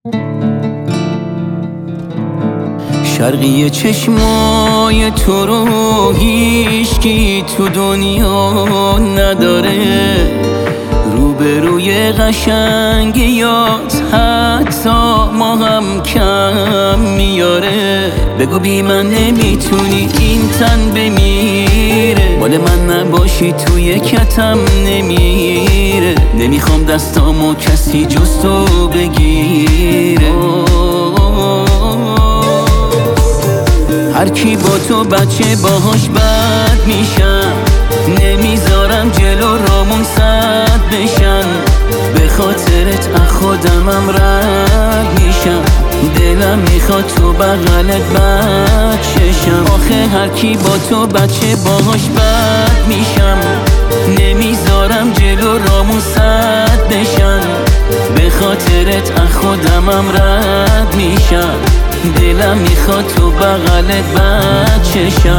شرقی چشمای تو رو هیچکی تو دنیا نداره، روبروی قشنگ یاد حتی ما هم کم میاره. بگو بی من نمیتونی این تن بمیره، مال من نباشی توی کتم نمیره. نمیخوام دستامو کسی جز تو بگیره. هر کی با تو بچه باهاش بد میشم، نمیذارم جلو رامون سد بشن. به خاطرت از خودمم رد میشم، دلم میخواد تو بغلت بچشم. آخه هر کی با تو بچه باهاش بد میشم، نمیذارم جلو رامون سد بشن. به خاطرت از خودمم رد میشم، دلم میخواد تو بغلت بچشم.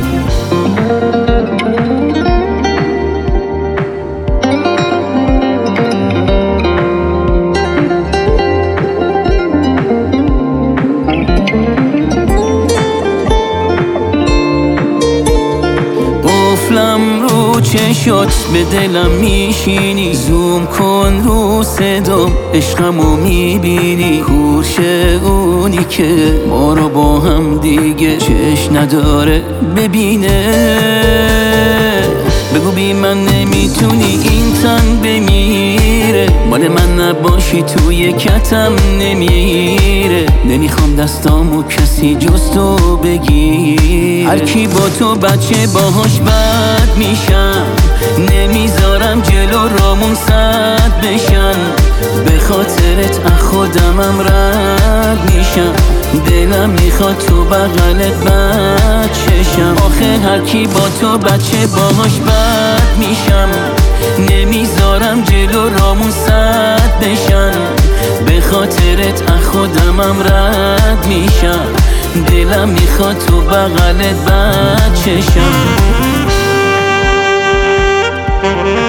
قفلم رو چشات به دلم میشینی، زوم کن رو صدام عشقمو میبینی. کورشه اونی که ما رو با هم دیگه چشم نداره ببینه. بگو بی من نمیتونی این تن بمیره، مال من نباشی توی کتم نمیره. نمیخوام دستامو کسی جز تو بگیر. هر کی با تو بچه باهاش بد میشم، نمیذارم جلو رامون سد بشن. به خاطرت از خودمم رد میشم، دلم میخواد تو بغلت بچشم. آخه هر کی با تو بچه باهاش بد میشم، نمیذارم جلو رامون سد بشن. به خاطرت از خودمم رد میشم، دلم میخواد تو بغلت بچشم.